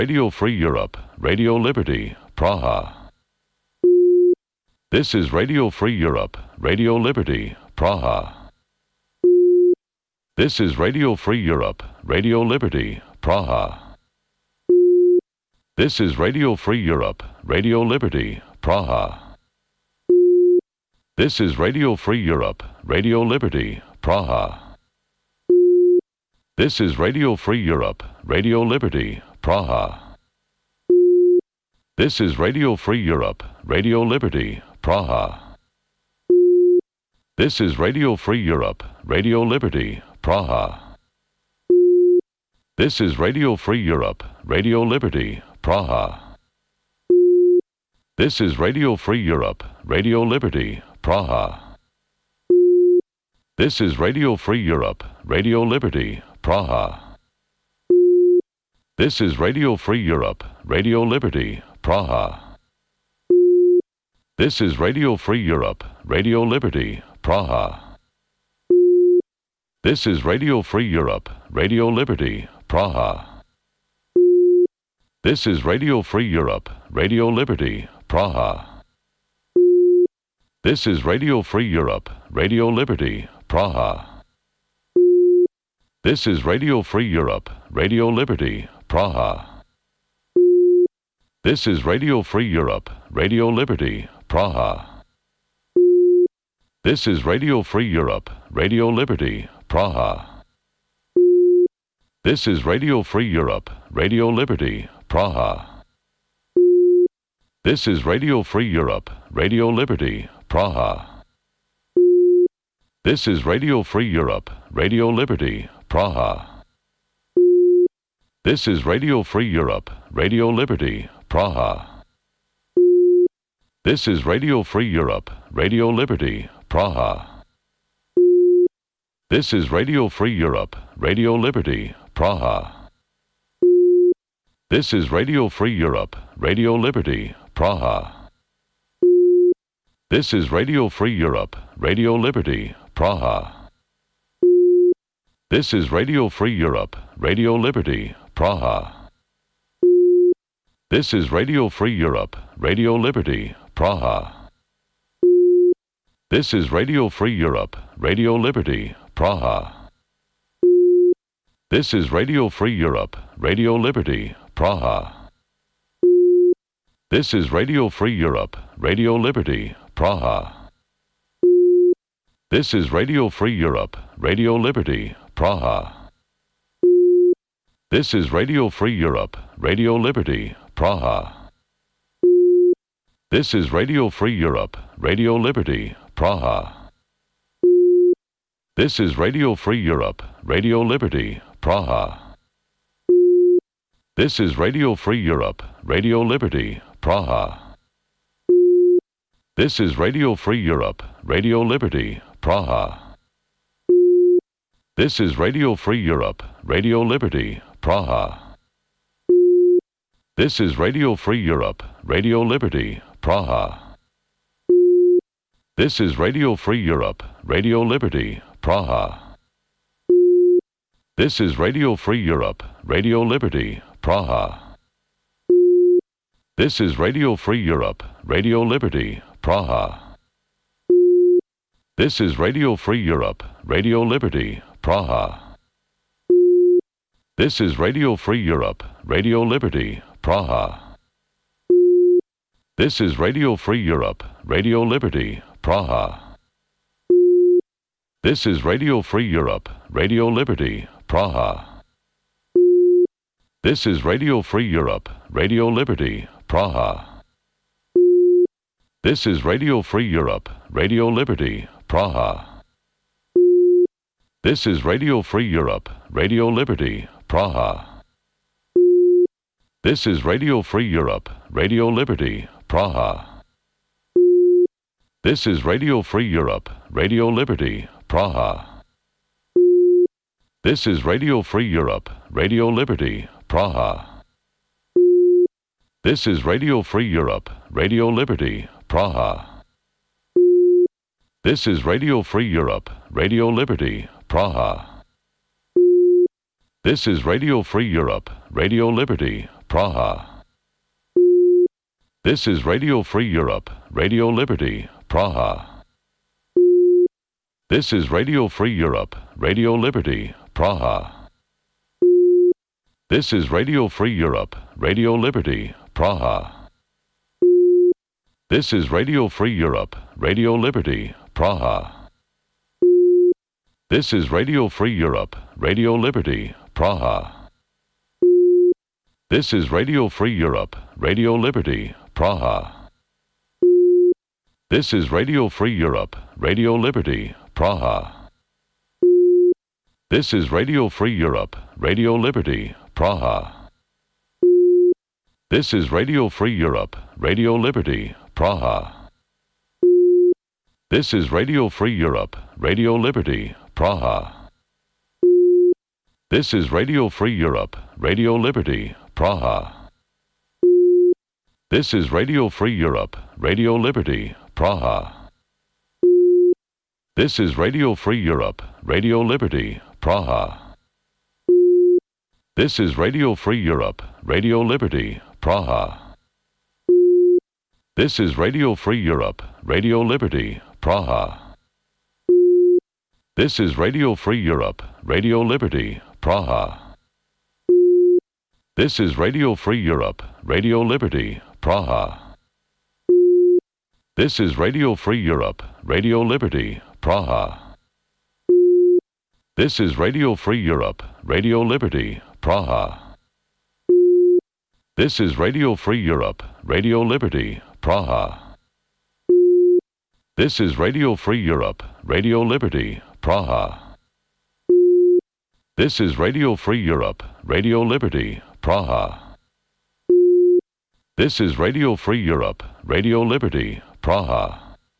Radio Free Europe, Radio Liberty, Praha. This is Radio Free Europe, Radio Liberty, Praha. This is Radio Free Europe, Radio Liberty, Praha. This is Radio Free Europe, Radio Liberty, Praha. This is Radio Free Europe, Radio Liberty, Praha. This is Radio Free Europe, Radio Liberty, Praha. This is Radio Free Europe, Radio Liberty, Praha. This is Radio Free Europe, Radio Liberty, Praha. This is Radio Free Europe, Radio Liberty, Praha. This is Radio Free Europe, Radio Liberty, Praha. This is Radio Free Europe, Radio Liberty, Praha. This is Radio Free Europe, Radio Liberty, Praha. This is Radio Free Europe, Radio Liberty, Praha. This is Radio Free Europe, Radio Liberty, Praha. This is Radio Free Europe, Radio Liberty, Praha. This is Radio Free Europe, Radio Liberty, Praha. This is Radio Free Europe, Radio Liberty, Praha. This is Radio Free Europe, Radio Liberty, Praha. This is Radio Free Europe, Radio Liberty, Praha. This is Radio Free Europe, Radio Liberty, Praha. This is Radio Free Europe, Radio Liberty, Praha. This is Radio Free Europe, Radio Liberty, Praha. This is Radio Free Europe, Radio Liberty, Praha. This is Radio Free Europe, Radio Liberty, Praha. This is Radio Free Europe, Radio Liberty, Praha. This is Radio Free Europe, Radio Liberty, Praha. This is Radio Free Europe, Radio Liberty, Praha. This is Radio Free Europe, Radio Liberty, Praha. This is Radio Free Europe, Radio Liberty, Praha. This is Radio Free Europe, Radio Liberty, Praha. This is Radio Free Europe, Radio Liberty, Praha. This is Radio Free Europe, Radio Liberty, Praha. This is Radio Free Europe, Radio Liberty, Praha. This is Radio Free Europe, Radio Liberty, Praha. This is Radio Free Europe, Radio Liberty, Praha. This is Radio Free Europe, Radio Liberty, Praha. This is Radio Free Europe, Radio Liberty, Praha. This is Radio Free Europe, Radio Liberty, Praha. This is Radio Free Europe, Radio Liberty, Praha. This is Radio Free Europe, Radio Liberty, Praha. This is Radio Free Europe, Radio Liberty, Praha. This is Radio Free Europe, Radio Liberty, Praha. This is Radio Free Europe, Radio Liberty, Praha. This is Radio Free Europe, Radio Liberty, Praha. This is Radio Free Europe, Radio Liberty, Praha. This is Radio Free Europe, Radio Liberty, Praha. This is Radio Free Europe, Radio Liberty, Praha. This is Radio Free Europe, Radio Liberty, Praha. This is Radio Free Europe, Radio Liberty, Praha. This is Radio Free Europe, Radio Liberty, Praha. This is Radio Free Europe, Radio Liberty, Praha. This is Radio Free Europe, Radio Liberty, Praha. This is Radio Free Europe, Radio Liberty, Praha. This is Radio Free Europe, Radio Liberty, Praha. This is Radio Free Europe, Radio Liberty, Praha. This is Radio Free Europe, Radio Liberty, Praha. This is Radio Free Europe, Radio Liberty, Praha. This is Radio Free Europe, Radio Liberty, Praha. This is Radio Free Europe, Radio Liberty, Praha. This is Radio Free Europe, Radio Liberty, Praha. This is Radio Free Europe, Radio Liberty, Praha. This is Radio Free Europe, Radio Liberty, Praha. This is Radio Free Europe, Radio Liberty, Praha. This is Radio Free Europe, Radio Liberty, Praha. This is Radio Free Europe, Radio Liberty, Praha. This is Radio Free Europe, Radio Liberty, Praha. This is Radio Free Europe, Radio Liberty, Praha. This is Radio Free Europe, Radio Liberty, Praha. This is Radio Free Europe, Radio Liberty, Praha. This is Radio Free Europe, Radio Liberty, Praha. This is Radio Free Europe, Radio Liberty, Praha. This is Radio Free Europe, Radio Liberty, Praha. This is Radio Free Europe, Radio Liberty, Praha. This is Radio Free Europe, Radio Liberty, Praha. This is Radio Free Europe, Radio Liberty, Praha. This is Radio Free Europe, Radio Liberty, Praha. This is Radio Free Europe, Radio Liberty, Praha. This is Radio Free Europe, Radio Liberty, Praha. This is Radio Free Europe, Radio Liberty, Praha.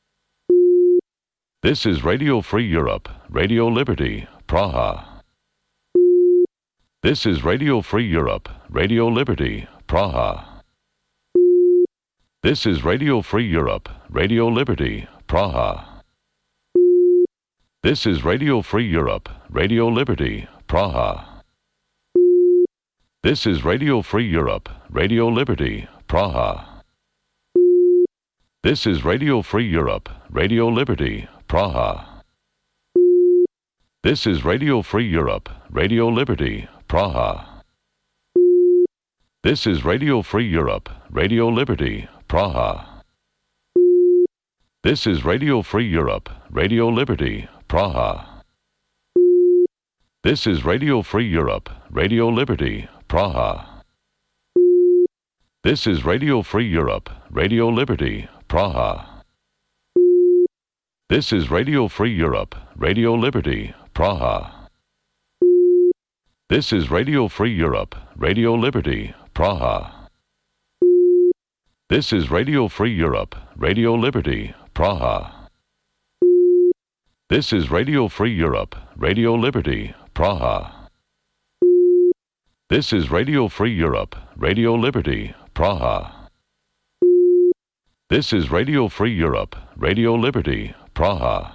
This is Radio Free Europe, Radio Liberty, Praha. This is Radio Free Europe, Radio Liberty, Praha. This is Radio Free Europe, Radio Liberty, Praha. This is Radio Free Europe, Radio Liberty, Praha. This is Radio Free Europe, Radio Liberty, Praha. This is Radio Free Europe, Radio Liberty, Praha. This is Radio Free Europe, Radio Liberty, Praha. This is Radio Free Europe, Radio Liberty, Praha. This is Radio Free Europe, Radio Liberty, Praha. This is Radio Free Europe, Radio Liberty, Praha. This is Radio Free Europe, Radio Liberty, Praha. This is Radio Free Europe, Radio Liberty, Praha. This is Radio Free Europe, Radio Liberty, Praha. This is Radio Free Europe, Radio Liberty, Praha. This is Radio Free Europe, Radio Liberty, Praha. This is Radio Free Europe, Radio Liberty, Praha. This is Radio Free Europe, Radio Liberty, Praha.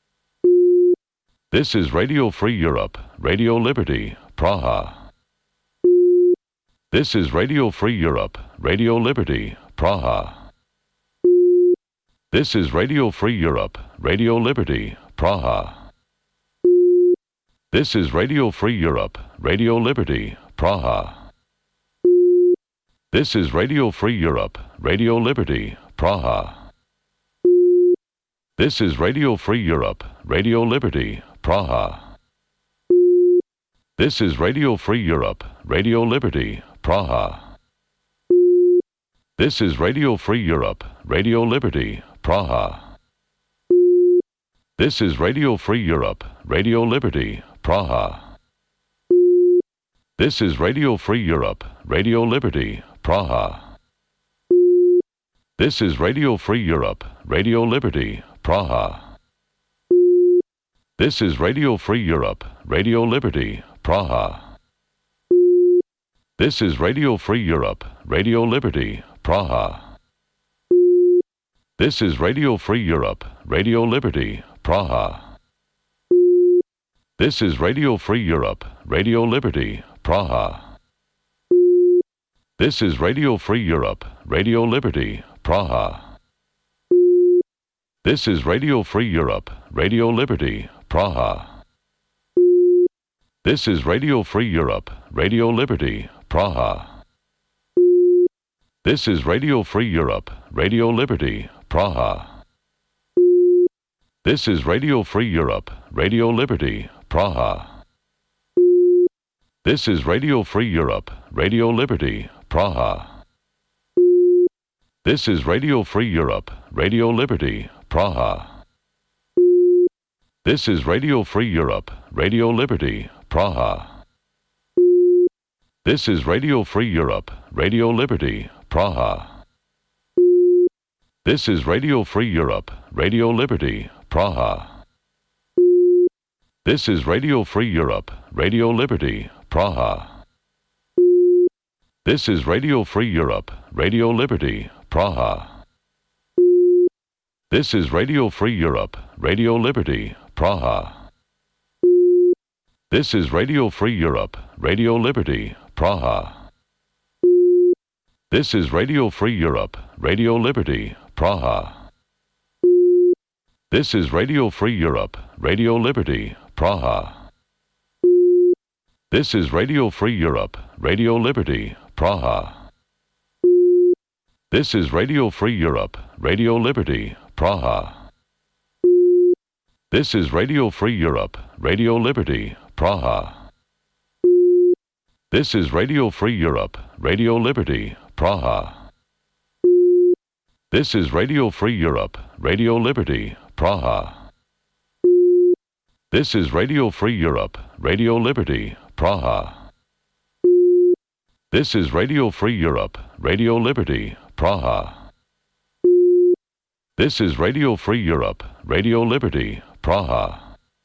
This is Radio Free Europe, Radio Liberty, Praha. This is Radio Free Europe, Radio Liberty, Praha. This is Radio Free Europe, Radio Liberty, Praha. This is Radio Free Europe, Radio Liberty, Praha. This is Radio Free Europe, Radio Liberty, Praha. This is Radio Free Europe, Radio Liberty, Praha. This is Radio Free Europe, Radio Liberty, Praha. This is Radio Free Europe, Radio Liberty, Praha. This is Radio Free Europe, Radio Liberty, Praha. This is Radio Free Europe, Radio Liberty, Praha. This is Radio Free Europe, Radio Liberty, Praha. This is Radio Free Europe, Radio Liberty, Praha. This is Radio Free Europe, Radio Liberty, Praha. This is Radio Free Europe, Radio Liberty, Praha. This is Radio Free Europe, Radio Liberty, Praha. This is Radio Free Europe, Radio Liberty, Praha. This is Radio Free Europe, Radio Liberty, Praha. This is Radio Free Europe, Radio Liberty, Praha. This is Radio Free Europe, Radio Liberty, Praha. This is Radio Free Europe, Radio Liberty, Praha. This is Radio Free Europe, Radio Liberty, Praha. This is Radio Free Europe, Radio Liberty, Praha. This is Radio Free Europe, Radio Liberty, Praha. This is Radio Free Europe, Radio Liberty, Praha. This is Radio Free Europe, Radio Liberty, Praha. This is Radio Free Europe, Radio Liberty, Praha. This is Radio Free Europe, Radio Liberty, Praha. This is Radio Free Europe, Radio Liberty, Praha. This is Radio Free Europe, Radio Liberty, Praha. This is Radio Free Europe, Radio Liberty, Praha. This is Radio Free Europe, Radio Liberty, Praha. This is Radio Free Europe, Radio Liberty, Praha. This is Radio Free Europe, Radio Liberty, Praha. This is Radio Free Europe, Radio Liberty, Praha. This is Radio Free Europe, Radio Liberty, Praha. This is Radio Free Europe, Radio Liberty, Praha. This is Radio Free Europe, Radio Liberty, Praha. This is Radio Free Europe, Radio Liberty, Praha. This is Radio Free Europe, Radio Liberty, Praha.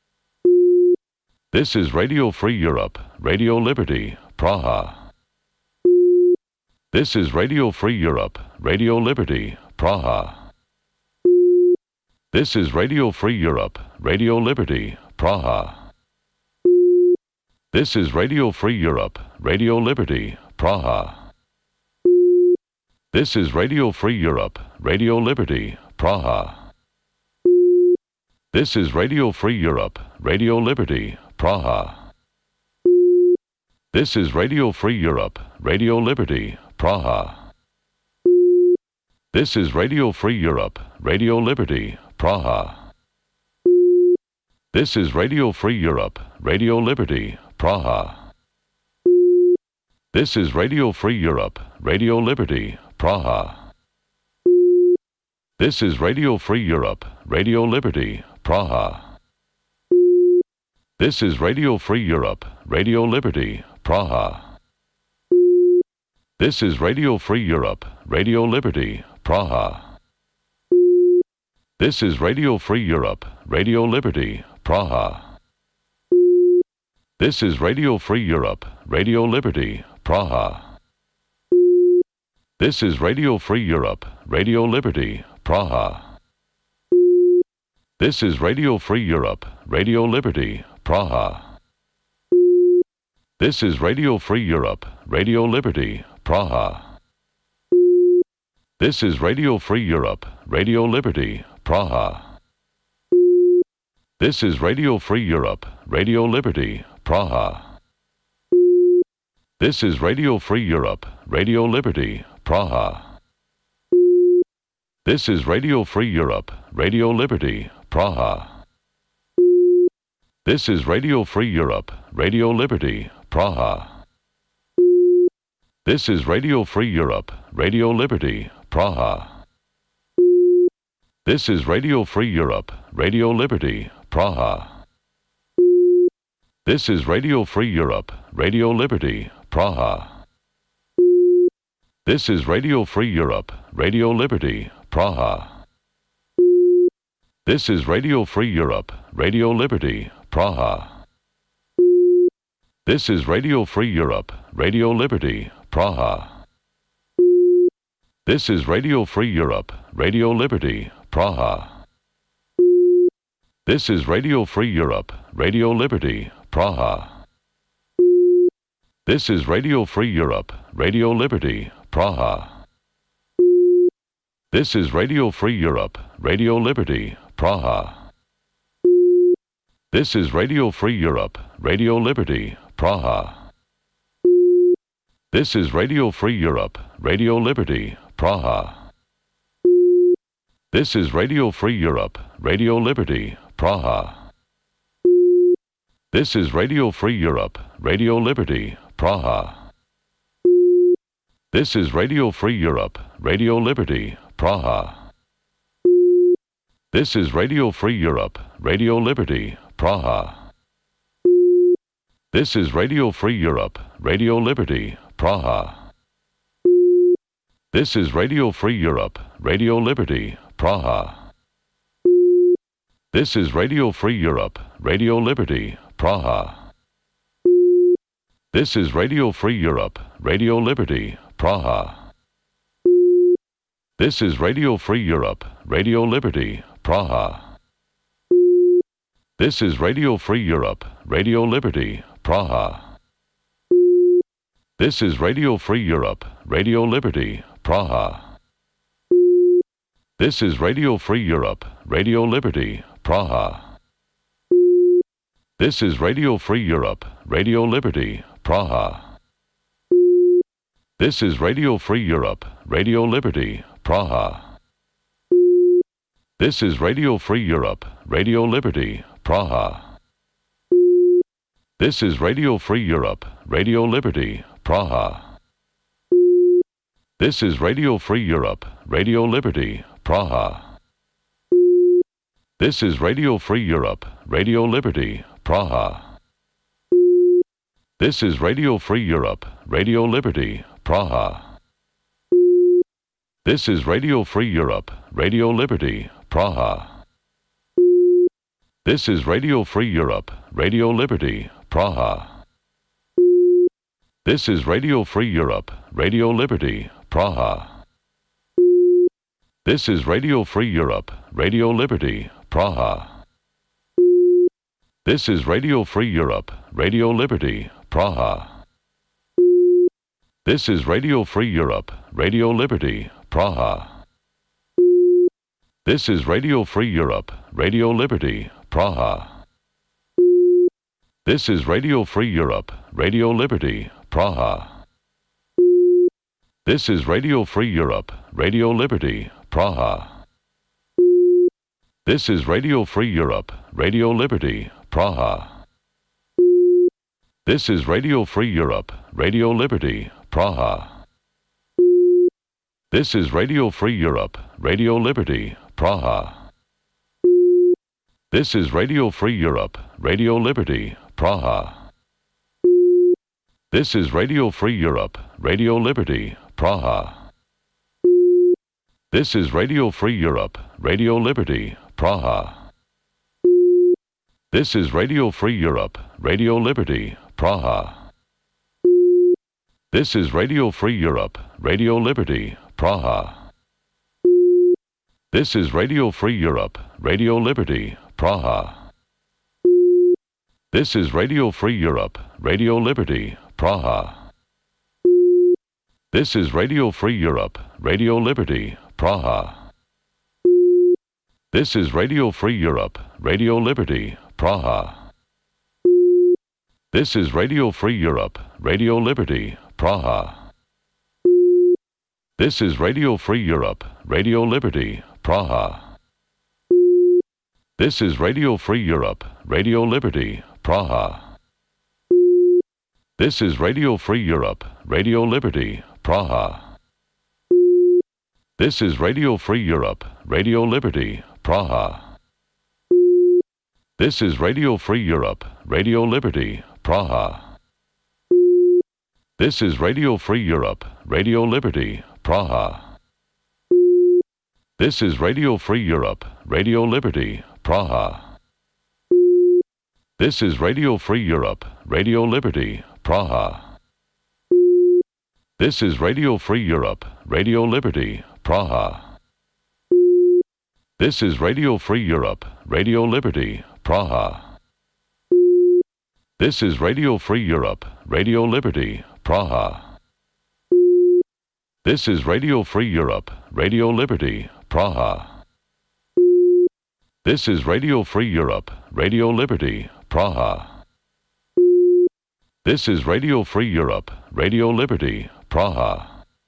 This is Radio Free Europe, Radio Liberty, Praha. This is Radio Free Europe, Radio Liberty, Praha. This is Radio Free Europe, Radio Liberty, Praha. This is Radio Free Europe, Radio Liberty, Praha. This is Radio Free Europe, Radio Liberty, Praha. This is Radio Free Europe, Radio Liberty, Praha. This is Radio Free Europe, Radio Liberty, Praha. This is Radio Free Europe, Radio Liberty, Praha. This is Radio Free Europe, Radio Liberty, Praha. This is Radio Free Europe, Radio Liberty, Praha. This is Radio Free Europe, Radio Liberty, Praha. This is Radio Free Europe, Radio Liberty, Praha. This is Radio Free Europe, Radio Liberty, Praha. This is Radio Free Europe, Radio Liberty, Praha. This is Radio Free Europe, Radio Liberty, Praha. This is Radio Free Europe, Radio Liberty, Praha. This is Radio Free Europe, Radio Liberty, Praha. This is Radio Free Europe, Radio Liberty, Praha. This is Radio Free Europe, Radio Liberty, Praha. This is Radio Free Europe, Radio Liberty, Praha. This is Radio Free Europe, Radio Liberty, Praha. This is Radio Free Europe, Radio Liberty, Praha. This is Radio Free Europe, Radio Liberty, Praha. This is Radio Free Europe, Radio Liberty, Praha. This is Radio Free Europe, Radio Liberty, Praha. This is Radio Free Europe, Radio Liberty, Praha. This is Radio Free Europe, Radio Liberty, Praha. This is Radio Free Europe, Radio Liberty, Praha. This is Radio Free Europe, Radio Liberty, Praha. This is Radio Free Europe, Radio Liberty, Praha. This is Radio Free Europe, Radio Liberty, Praha. This is Radio Free Europe, Radio Liberty, Praha. This is Radio Free Europe, Radio Liberty, Praha. This is Radio Free Europe, Radio Liberty, Praha. This is Radio Free Europe, Radio Liberty, Praha. This is Radio Free Europe, Radio Liberty, Praha. This is Radio Free Europe, Radio Liberty, Praha. This is Radio Free Europe, Radio Liberty, Praha. This is Radio Free Europe, Radio Liberty, Praha. This is Radio Free Europe, Radio Liberty, Praha. This is Radio Free Europe, Radio Liberty, Praha. This is Radio Free Europe, Radio Liberty, Praha. This is Radio Free Europe, Radio Liberty, Praha. This is Radio Free Europe, Radio Liberty, Praha. This is Radio Free Europe, Radio Liberty, Praha. This is Radio Free Europe, Radio Liberty, Praha. This is Radio Free Europe, Radio Liberty, Praha. This is Radio Free Europe, Radio Liberty, Praha. This is Radio Free Europe, Radio Liberty, Praha. This is Radio Free Europe, Radio Liberty, Praha. This is Radio Free Europe, Radio Liberty, Praha. This is Radio Free Europe, Radio Liberty, Praha. This is Radio Free Europe, Radio Liberty, Praha. This is Radio Free Europe, Radio Liberty, Praha. This is Radio Free Europe, Radio Liberty, Praha. This is Radio Free Europe, Radio Liberty, Praha. This is Radio Free Europe, Radio Liberty, Praha. This is Radio Free Europe, Radio Liberty, Praha. This is Radio Free Europe, Radio Liberty, Praha. This is Radio Free Europe, Radio Liberty, Praha. This is Radio Free Europe, Radio Liberty, Praha. This is Radio Free Europe, Radio Liberty, Praha. This is Radio Free Europe, Radio Liberty, Praha. This is Radio Free Europe, Radio Liberty, Praha. This is Radio Free Europe, Radio Liberty, Praha. This is Radio Free Europe, Radio Liberty, Praha. This is Radio Free Europe, Radio Liberty, Praha. This is Radio Free Europe, Radio Liberty, Praha. This is Radio Free Europe, Radio Liberty, Praha. This is Radio Free Europe, Radio Liberty, Praha. This is Radio Free Europe, Radio Liberty, Praha. This is Radio Free Europe, Radio Liberty, Praha. This is Radio Free Europe, Radio Liberty, Praha. This is Radio Free Europe, Radio Liberty, Praha. This is Radio Free Europe, Radio Liberty, Praha. This is Radio Free Europe, Radio Liberty, Praha. This is Radio Free Europe, Radio Liberty, Praha. This is Radio Free Europe, Radio Liberty, Praha. This is Radio Free Europe, Radio Liberty, Praha. This is Radio Free Europe, Radio Liberty, Praha. This is Radio Free Europe, Radio Liberty, Praha. This is Radio Free Europe, Radio Liberty, Praha. This is Radio Free Europe, Radio Liberty, Praha. This is Radio Free Europe, Radio Liberty, Praha. This is Radio Free Europe, Radio Liberty, Praha. This is Radio Free Europe, Radio Liberty, Praha. This is Radio Free Europe, Radio Liberty, Praha. This is Radio Free Europe, Radio Liberty, Praha. This is Radio Free Europe, Radio Liberty, Praha. This is Radio Free Europe, Radio Liberty, Praha.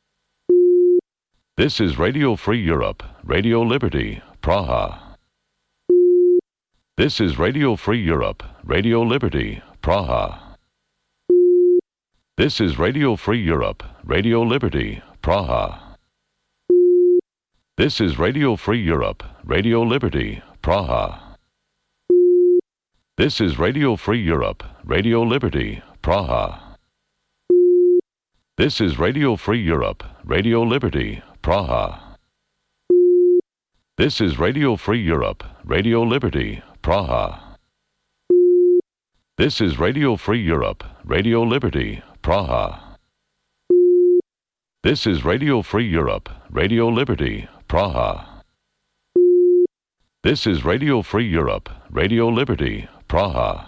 This is Radio Free Europe, Radio Liberty, Praha. This is Radio Free Europe, Radio Liberty, Praha. This is Radio Free Europe, Radio Liberty, Praha. This is Radio Free Europe, Radio Liberty, Praha. This is Radio Free Europe, Radio Liberty, Praha. This is Radio Free Europe, Radio Liberty, Praha. This is Radio Free Europe, Radio Liberty, Praha. This is Radio Free Europe, Radio Liberty, Praha. This is Radio Free Europe, Radio Liberty, Praha. This is Radio Free Europe, Radio Liberty, Praha.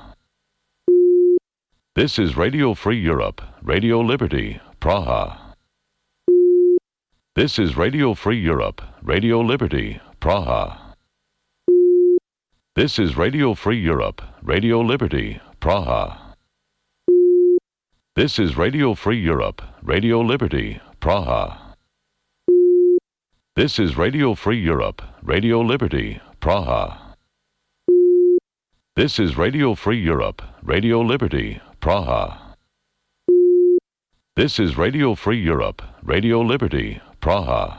This is Radio Free Europe, Radio Liberty, Praha. This is Radio Free Europe, Radio Liberty, Praha. This is Radio Free Europe, Radio Liberty, Praha. This is Radio Free Europe, Radio Liberty, Praha. This is Radio Free Europe, Radio Liberty, Praha. This is Radio Free Europe, Radio Liberty, Praha. This is Radio Free Europe, Radio Liberty, Praha.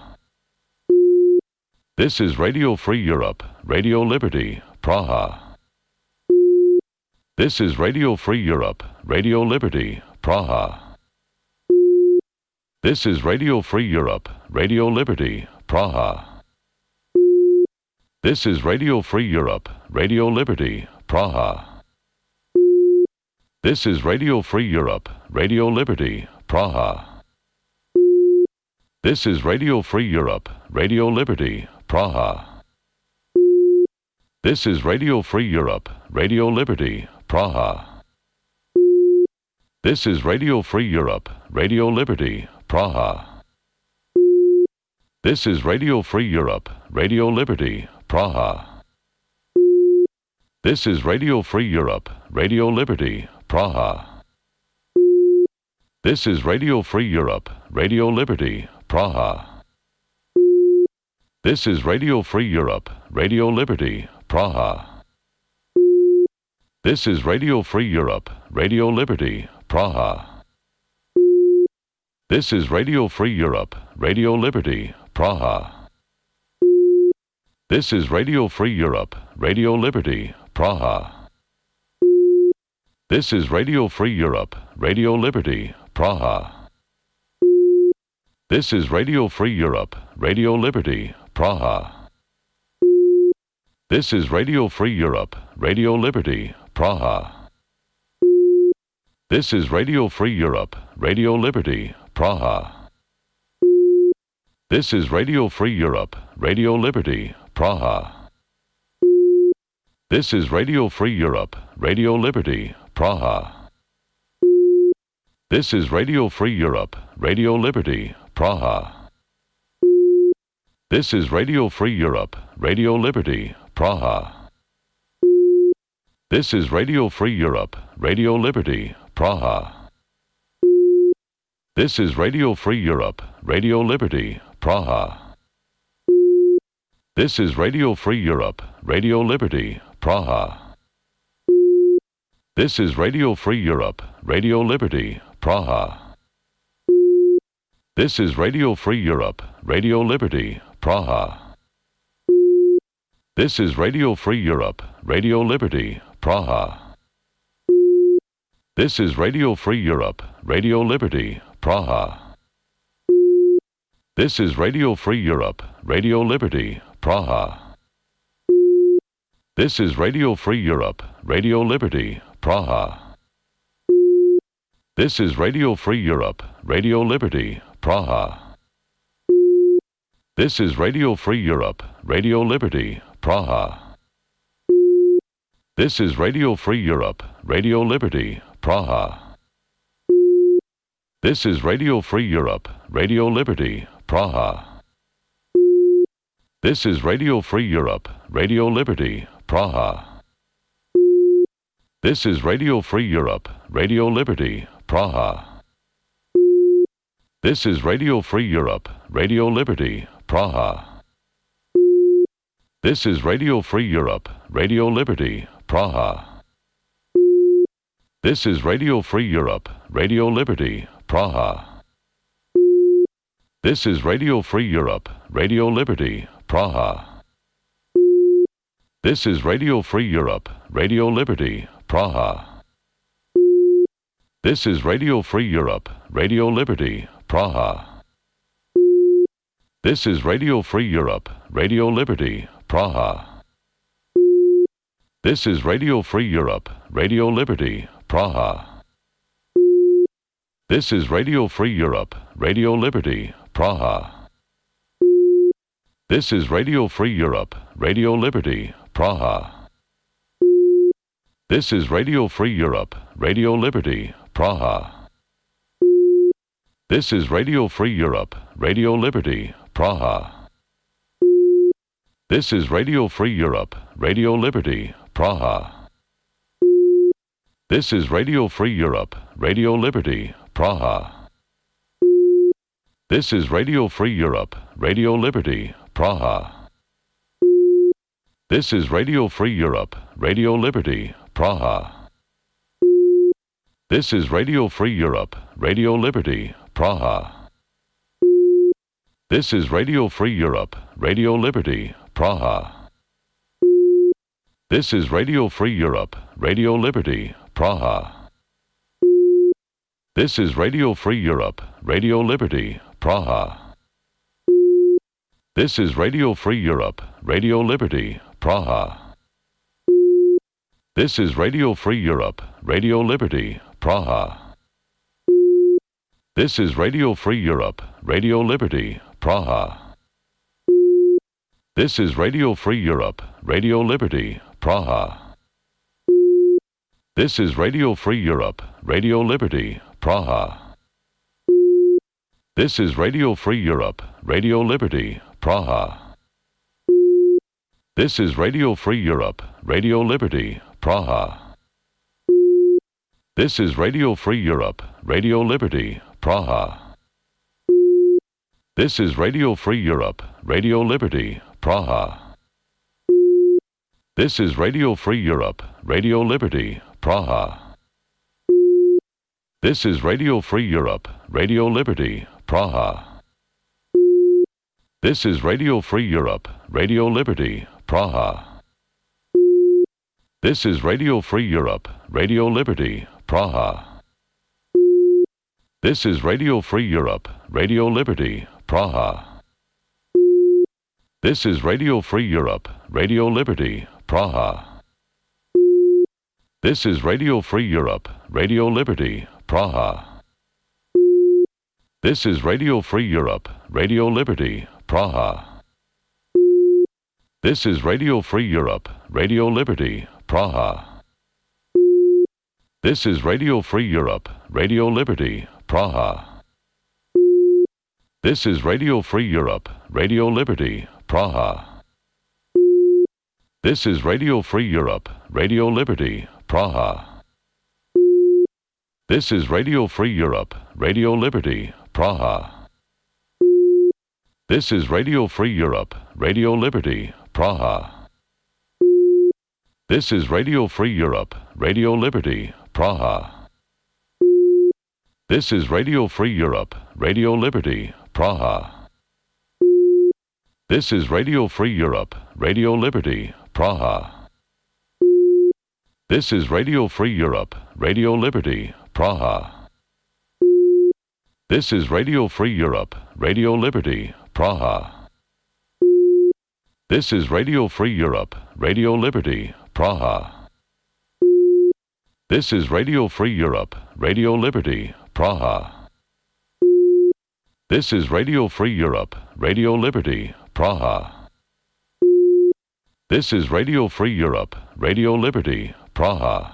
This is Radio Free Europe, Radio Liberty, Praha. This is Radio Free Europe, Radio Liberty, Praha. This is Radio Free Europe, Radio Liberty, Praha. This is Radio Free Europe, Radio Liberty, Praha. This is Radio Free Europe, Radio Liberty, Praha. This is Radio Free Europe, Radio Liberty, Praha. This is Radio Free Europe, Radio Liberty, Praha. This is Radio Free Europe, Radio Liberty, Praha. This is Radio Free Europe, Radio Liberty, Praha. This is Radio Free Europe, Radio Liberty, Praha. This is Radio Free Europe, Radio Liberty, Praha. This is Radio Free Europe, Radio Liberty, Praha. This is Radio Free Europe, Radio Liberty, Praha. This is Radio Free Europe, Radio Liberty, Praha. This is Radio Free Europe, Radio Liberty, Praha. This is Radio Free Europe, Radio Liberty, Praha. This is Radio Free Europe, Radio Liberty, Praha. This is Radio Free Europe, Radio Liberty, Praha. This is Radio Free Europe, Radio Liberty, Praha. This is Radio Free Europe, Radio Liberty, Praha. This is Radio Free Europe, Radio Liberty, Praha. This is Radio Free Europe, Radio Liberty, Praha. This is Radio Free Europe, Radio Liberty, Praha. This is Radio Free Europe, Radio Liberty, Praha. This is Radio Free Europe, Radio Liberty, Praha. This is Radio Free Europe, Radio Liberty, Praha. This is Radio Free Europe, Radio Liberty, Praha. This is Radio Free Europe, Radio Liberty, Praha. This is Radio Free Europe, Radio Liberty, Praha. This is Radio Free Europe, Radio Liberty, Praha. This is Radio Free Europe, Radio Liberty, Praha. This is Radio Free Europe, Radio Liberty, Praha. This is Radio Free Europe, Radio Liberty, Praha. This is Radio Free Europe, Radio Liberty, Praha. This is Radio Free Europe, Radio Liberty, Praha. This is Radio Free Europe, Radio Liberty, Praha. This is Radio Free Europe, Radio Liberty, Praha. This is Radio Free Europe, Radio Liberty, Praha. This is Radio Free Europe, Radio Liberty, Praha. This is Radio Free Europe, Radio Liberty, Praha. This is Radio Free Europe, Radio Liberty, Praha. This is Radio Free Europe, Radio Liberty, Praha. This is Radio Free Europe, Radio Liberty, Praha. This is Radio Free Europe, Radio Liberty, Praha. This is Radio Free Europe, Radio Liberty, Praha. This is Radio Free Europe, Radio Liberty, Praha. This is Radio Free Europe, Radio Liberty, Praha. This is Radio Free Europe, Radio Liberty, Praha. This is Radio Free Europe, Radio Liberty, Praha. This is Radio Free Europe, Radio Liberty, Praha. This is Radio Free Europe, Radio Liberty, Praha. This is Radio Free Europe, Radio Liberty, Praha. This is Radio Free Europe, Radio Liberty, Praha. This is Radio Free Europe, Radio Liberty, Praha. This is Radio Free Europe, Radio Liberty, Praha. This is Radio Free Europe, Radio Liberty, Praha. This is Radio Free Europe, Radio Liberty, Praha. This is Radio Free Europe, Radio Liberty, Praha. This is Radio Free Europe, Radio Liberty, Praha. This is Radio Free Europe, Radio Liberty, Praha. This is Radio Free Europe, Radio Liberty, Praha. This is Radio Free Europe, Radio Liberty, Praha. This is Radio Free Europe, Radio Liberty, Praha. This is Radio Free Europe, Radio Liberty, Praha. This is Radio Free Europe, Radio Liberty, Praha. This is Radio Free Europe, Radio Liberty, Praha. This is Radio Free Europe, Radio Liberty, Praha. This is Radio Free Europe, Radio Liberty, Praha. This is Radio Free Europe, Radio Liberty, Praha. This is Radio Free Europe, Radio Liberty, Praha. This is Radio Free Europe, Radio Liberty, Praha. This is Radio Free Europe, Radio Liberty, Praha. This is Radio Free Europe, Radio Liberty, Praha. This is Radio Free Europe, Radio Liberty, Praha. This is Radio Free Europe, Radio Liberty, Praha. This is Radio Free Europe, Radio Liberty, Praha. This is Radio Free Europe, Radio Liberty, Praha. This is Radio Free Europe, Radio Liberty, Praha. This is Radio Free Europe, Radio Liberty, Praha. This is Radio Free Europe, Radio Liberty, Praha. This is Radio Free Europe, Radio Liberty, Praha. This is Radio Free Europe, Radio Liberty, Praha. This is Radio Free Europe, Radio Liberty, Praha. This is Radio Free Europe, Radio Liberty, Praha. This is Radio Free Europe, Radio Liberty, Praha. This is Radio Free Europe, Radio Liberty, Praha. This is Radio Free Europe, Radio Liberty, Praha. This is Radio Free Europe, Radio Liberty, Praha. This is Radio Free Europe, Radio Liberty, Praha. This is Radio Free Europe, Radio Liberty, Praha.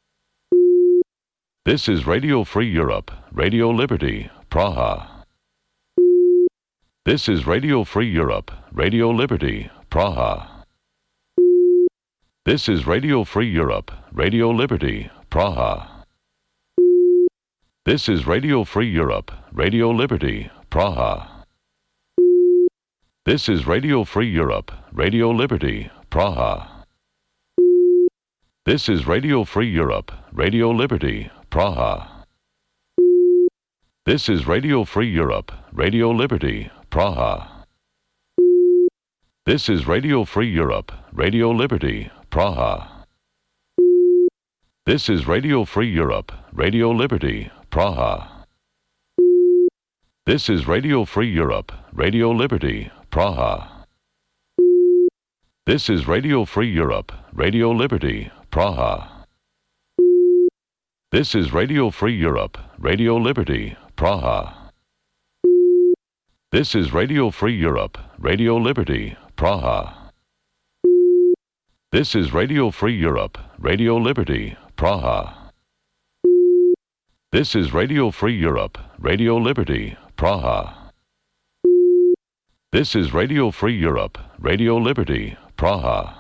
This is Radio Free Europe, Radio Liberty, Praha. This is Radio Free Europe, Radio Liberty, Praha. This is Radio Free Europe, Radio Liberty, Praha. This is Radio Free Europe, Radio Liberty, Praha. This is Radio Free Europe, Radio Liberty, Praha. This is Radio Free Europe, Radio Liberty, Praha. This is Radio Free Europe, Radio Liberty, Praha. This is Radio Free Europe, Radio Liberty, Praha. This is Radio Free Europe, Radio Liberty, Praha. This is Radio Free Europe, Radio Liberty, Praha. This is Radio Free Europe, Radio Liberty, Praha. This is Radio Free Europe, Radio Liberty, Praha. This is Radio Free Europe, Radio Liberty, Praha. This is Radio Free Europe, Radio Liberty, Praha. This is Radio Free Europe, Radio Liberty, Praha. This is Radio Free Europe, Radio Liberty, Praha.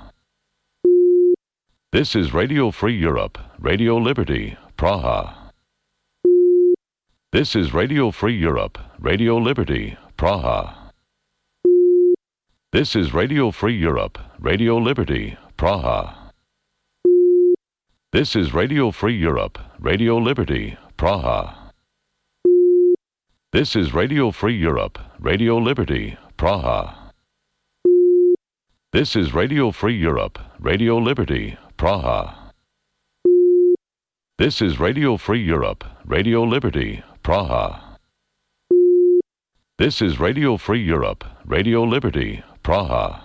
This is Radio Free Europe, Radio Liberty, Praha. This is Radio Free Europe, Radio Liberty, Praha. This is Radio Free Europe, Radio Liberty, Praha. This is Radio Free Europe, Radio Liberty, Praha. This is Radio Free Europe, Radio Liberty, Praha. This is Radio Free Europe, Radio Liberty, Praha. This is Radio Free Europe, Radio Liberty, Praha. This is Radio Free Europe, Radio Liberty, Praha.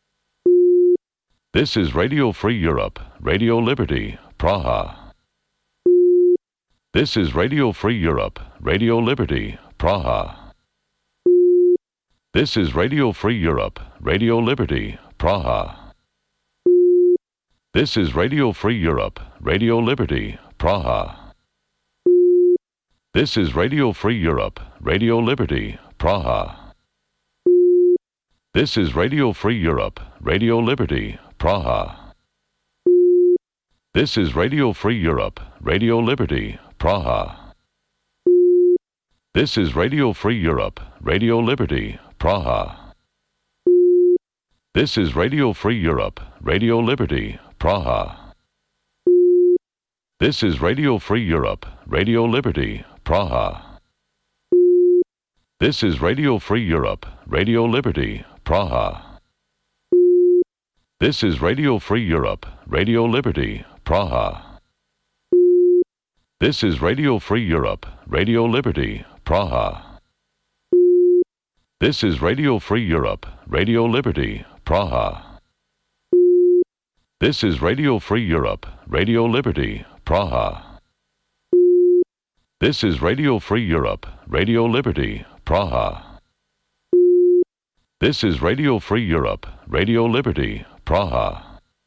This is Radio Free Europe, Radio Liberty, Praha. This is Radio Free Europe, Radio Liberty, Praha. This is Radio Free Europe, Radio Liberty, Praha. This is Radio Free Europe, Radio Liberty, Praha. This is Radio Free Europe, Radio Liberty, Praha. This is Radio Free Europe, Radio Liberty, Praha. This is Radio Free Europe, Radio Liberty, Praha. This is Radio Free Europe, Radio Liberty, Praha. This is Radio Free Europe, Radio Liberty, Praha. This is Radio Free Europe, Radio Liberty, Praha. This is Radio Free Europe, Radio Liberty, Praha. This is Radio Free Europe, Radio Liberty, Praha. This is Radio Free Europe, Radio Liberty, Praha. This is Radio Free Europe, Radio Liberty, Praha. This is Radio Free Europe, Radio Liberty, Praha. This is Radio Free Europe, Radio Liberty, Praha. This is Radio Free Europe, Radio Liberty, Praha.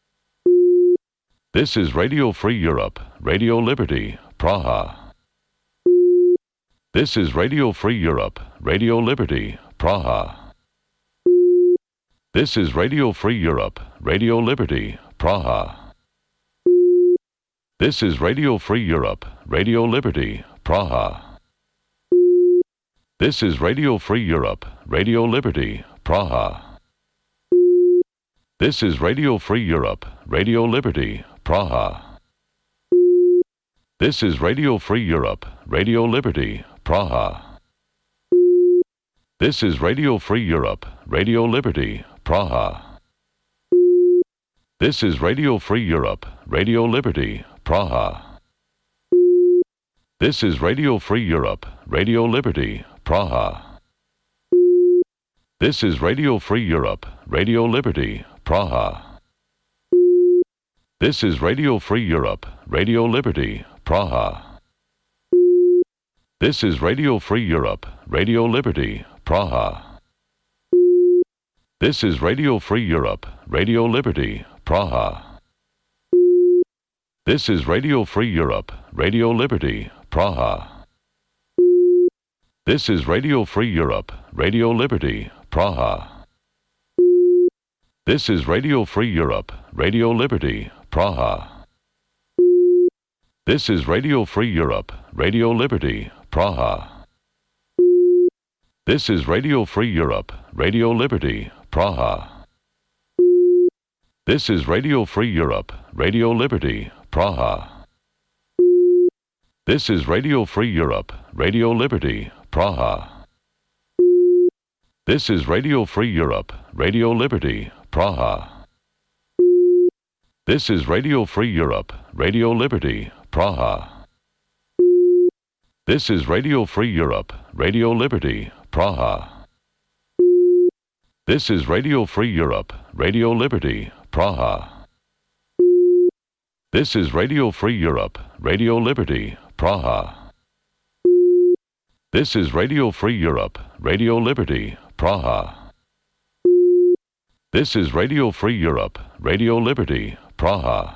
This is Radio Free Europe, Radio Liberty, Praha. This is Radio Free Europe, Radio Liberty, Praha. This is Radio Free Europe, Radio Liberty, Praha. This is Radio Free Europe, Radio Liberty, Praha. This is Radio Free Europe, Radio Liberty, Praha. This is Radio Free Europe, Radio Liberty, Praha. This is Radio Free Europe, Radio Liberty, Praha. This is Radio Free Europe, Radio Liberty, Praha. This is Radio Free Europe, Radio Liberty, Praha. This is Radio Free Europe, Radio Liberty, Praha. This is Radio Free Europe, Radio Liberty, Praha. This is Radio Free Europe, Radio Liberty, Praha. This is Radio Free Europe, Radio Liberty, Praha. This is Radio Free Europe, Radio Liberty, Praha. This is Radio Free Europe, Radio Liberty, Praha. This is Radio Free Europe, Radio Liberty, Praha. This is Radio Free Europe, Radio Liberty, Praha. This is Radio Free Europe, Radio Liberty, Praha. This is Radio Free Europe, Radio Liberty, Praha. This is Radio Free Europe, Radio Liberty, Praha. This is Radio Free Europe, Radio Liberty, Praha. This is Radio Free Europe, Radio Liberty, Praha. This is Radio Free Europe, Radio Liberty, Praha. This is Radio Free Europe, Radio Liberty, Praha. This is Radio Free Europe, Radio Liberty, Praha. This is Radio Free Europe, Radio Liberty, Praha. This is Radio Free Europe, Radio Liberty, Praha. This is Radio Free Europe, Radio Liberty, Praha.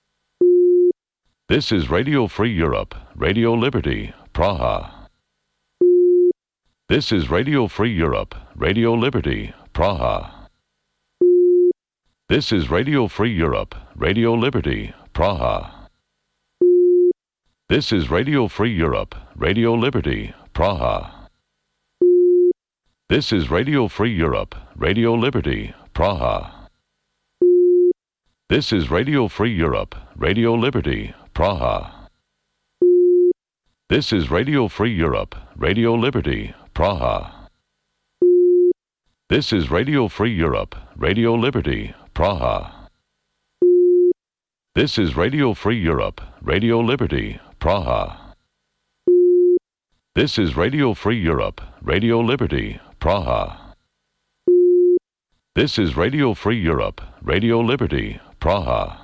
This is Radio Free Europe, Radio Liberty, Praha. This is Radio Free Europe, Radio Liberty, Praha. This is Radio Free Europe, Radio Liberty, Praha. This is Radio Free Europe, Radio Liberty, Praha. This is Radio Free Europe, Radio Liberty, Praha. This is Radio Free Europe, Radio Liberty, Praha. This is Radio Free Europe, Radio Liberty, Praha. This is Radio Free Europe, Radio Liberty, Praha. This is Radio Free Europe, Radio Liberty, Praha. This is Radio Free Europe, Radio Liberty, Praha. This is Radio Free Europe, Radio Liberty, Praha.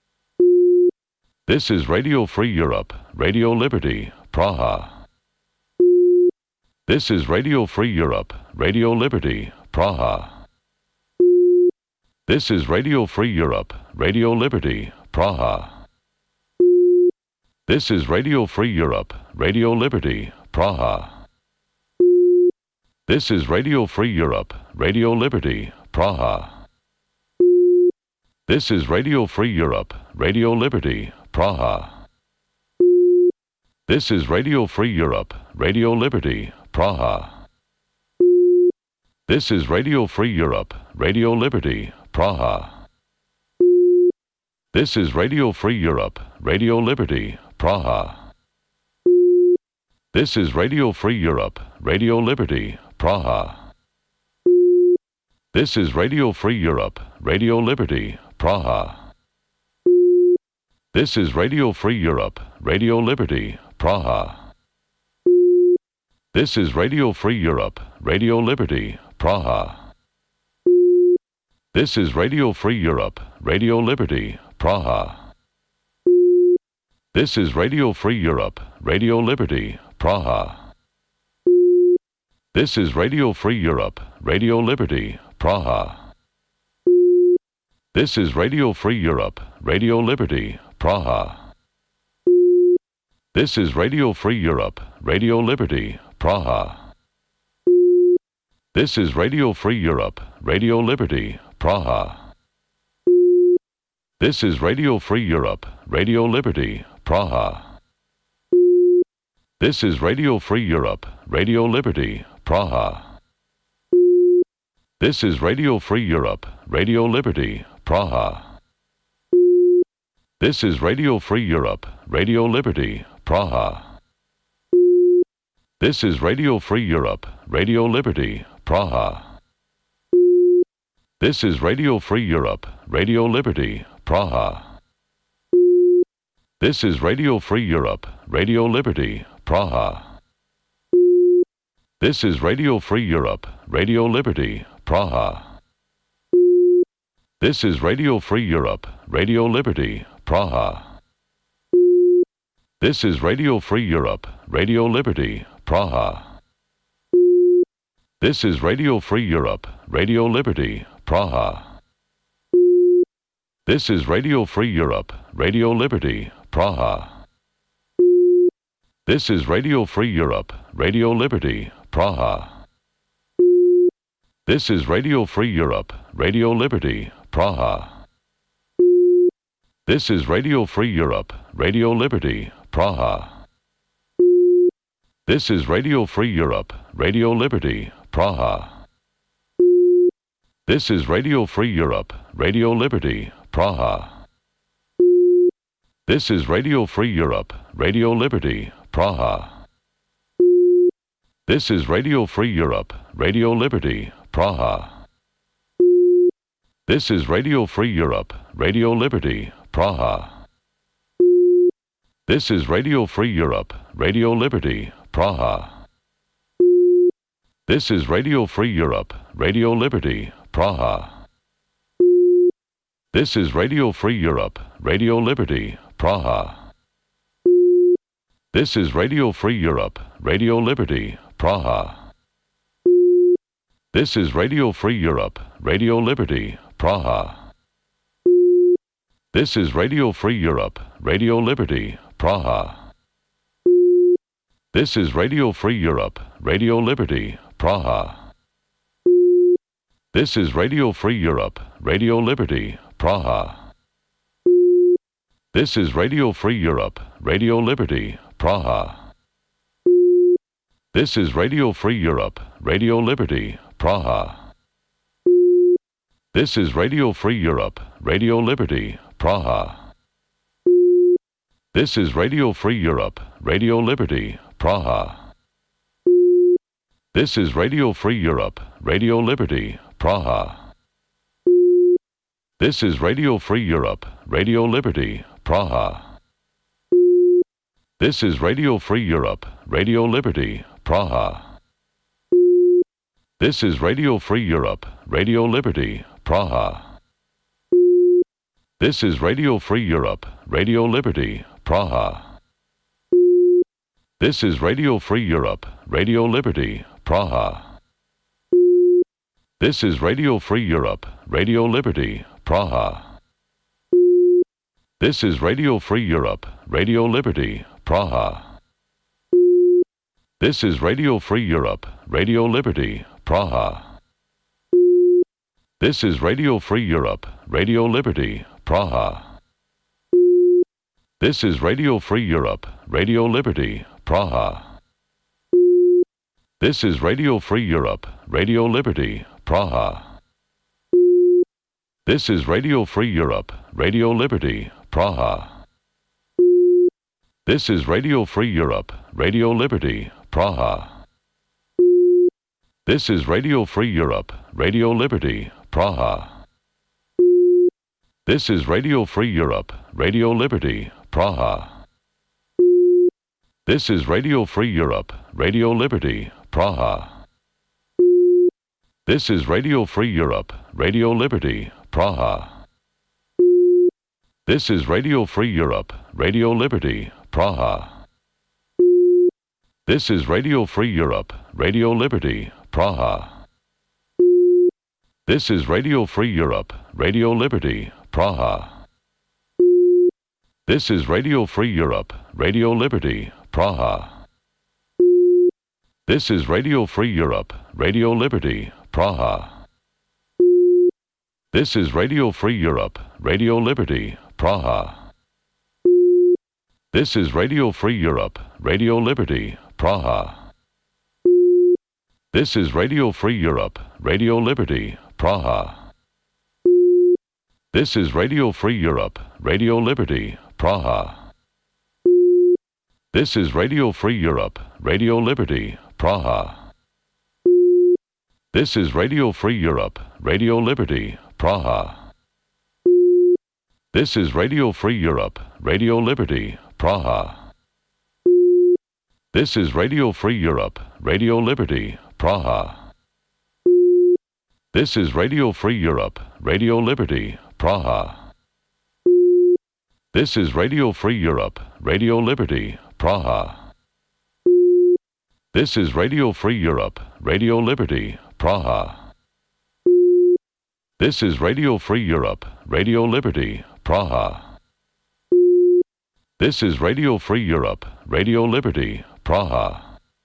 This is Radio Free Europe, Radio Liberty, Praha. This is Radio Free Europe, Radio Liberty, Praha. This is Radio Free Europe, Radio Liberty, Praha. This is Radio Free Europe, Radio Liberty, Praha. This is Radio Free Europe, Radio Liberty, Praha. This is Radio Free Europe, Radio Liberty, Praha. This is Radio Free Europe, Radio Liberty, Praha. This is Radio Free Europe, Radio Liberty, Praha. This is Radio Free Europe, Radio Liberty, Praha. This is Radio Free Europe, Radio Liberty, Praha. This is Radio Free Europe, Radio Liberty, Praha. This is Radio Free Europe, Radio Liberty, Praha. This is Radio Free Europe, Radio Liberty, Praha. This is Radio Free Europe, Radio Liberty, Praha. This is Radio Free Europe, Radio Liberty, Praha. This is Radio Free Europe, Radio Liberty, Praha. This is Radio Free Europe, Radio Liberty, Praha. This is Radio Free Europe, Radio Liberty, Praha. This is Radio Free Europe, Radio Liberty, Praha. This is Radio Free Europe, Radio Liberty, Praha. This is Radio Free Europe, Radio Liberty, Praha. This is Radio Free Europe, Radio Liberty, Praha. This is Radio Free Europe, Radio Liberty, Praha. This is Radio Free Europe, Radio Liberty, Praha. This is Radio Free Europe, Radio Liberty, Praha. This is Radio Free Europe, Radio Liberty, Praha. This is Radio Free Europe, Radio Liberty, Praha. This is Radio Free Europe, Radio Liberty, Praha. This is Radio Free Europe, Radio Liberty, Praha. This is Radio Free Europe, Radio Liberty, Praha. This is Radio Free Europe, Radio Liberty, Praha. This is Radio Free Europe, Radio Liberty, Praha. This is Radio Free Europe, Radio Liberty, Praha. This is Radio Free Europe, Radio Liberty, Praha. This is Radio Free Europe, Radio Liberty, Praha. This is Radio Free Europe, Radio Liberty, Praha. This is Radio Free Europe, Radio Liberty, Praha. This is Radio Free Europe, Radio Liberty, Praha. This is Radio Free Europe, Radio Liberty, Praha. This is Radio Free Europe, Radio Liberty, Praha. This is Radio Free Europe, Radio Liberty, Praha. This is Radio Free Europe, Radio Liberty, Praha. This is Radio Free Europe, Radio Liberty, Praha. This is Radio Free Europe, Radio Liberty, Praha. This is Radio Free Europe, Radio Liberty, Praha. This is Radio Free Europe, Radio Liberty, Praha. This is Radio Free Europe, Radio Liberty, Praha. This is Radio Free Europe, Radio Liberty, Praha. This is Radio Free Europe, Radio Liberty, Praha. This is Radio Free Europe, Radio Liberty, Praha. This is Radio Free Europe, Radio Liberty, Praha. This is Radio Free Europe, Radio Liberty, Praha. This is Radio Free Europe, Radio Liberty, Praha. This is Radio Free Europe, Radio Liberty, Praha. This is Radio Free Europe, Radio Liberty, Praha. This is Radio Free Europe, Radio Liberty, Praha. This is Radio Free Europe, Radio Liberty, Praha. This is Radio Free Europe, Radio Liberty, Praha. This is Radio Free Europe, Radio Liberty, Praha. This is Radio Free Europe, Radio Liberty, Praha. This is Radio Free Europe, Radio Liberty, Praha. This is Radio Free Europe, Radio Liberty, Praha. This is Radio Free Europe, Radio Liberty, Praha. This is Radio Free Europe, Radio Liberty, Praha. This is Radio Free Europe, Radio Liberty, Praha. This is Radio Free Europe, Radio Liberty, Praha. This is Radio Free Europe, Radio Liberty, Praha. This is Radio Free Europe, Radio Liberty, Praha. This is Radio Free Europe, Radio Liberty, Praha. This is Radio Free Europe, Radio Liberty, Praha. This is Radio Free Europe, Radio Liberty, Praha. This is Radio Free Europe, Radio Liberty, Praha. This is Radio Free Europe, Radio Liberty, Praha. This is Radio Free Europe, Radio Liberty, Praha. This is Radio Free Europe, Radio Liberty, Praha. This is Radio Free Europe, Radio Liberty, Praha. This is Radio Free Europe, Radio Liberty, Praha. This is Radio Free Europe, Radio Liberty, Praha. This is Radio Free Europe, Radio Liberty, Praha. This is Radio Free Europe, Radio Liberty, Praha. This is Radio Free Europe, Radio Liberty, Praha. This is Radio Free Europe, Radio Liberty, Praha. This is Radio Free Europe, Radio Liberty, Praha. This is Radio Free Europe, Radio Liberty, Praha. This is Radio Free Europe, Radio Liberty, Praha. This is Radio Free Europe, Radio Liberty, Praha. This is Radio Free Europe, Radio Liberty, Praha.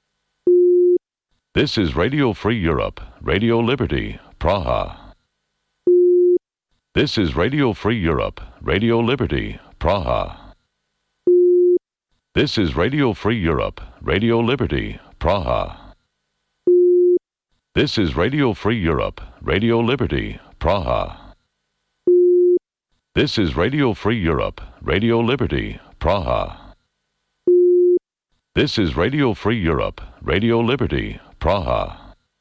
This is Radio Free Europe, Radio Liberty, Praha. This is Radio Free Europe, Radio Liberty, Praha. This is Radio Free Europe, Radio Liberty, Praha. This is Radio Free Europe, Radio Liberty, Praha. This is Radio Free Europe, Radio Liberty, Praha. This is Radio Free Europe, Radio Liberty, Praha.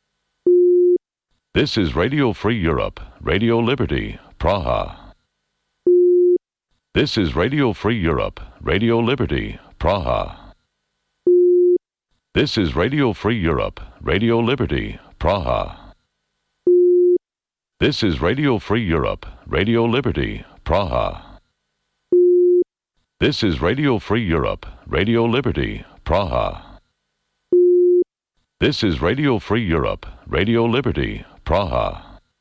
This is Radio Free Europe, Radio Liberty, Praha. This is Radio Free Europe, Radio Liberty, Praha. This is Radio Free Europe, Radio Liberty, Praha. This is Radio Free Europe, Radio Liberty, Praha. This is Radio Free Europe, Radio Liberty, Praha. This is Radio Free Europe, Radio Liberty, Praha.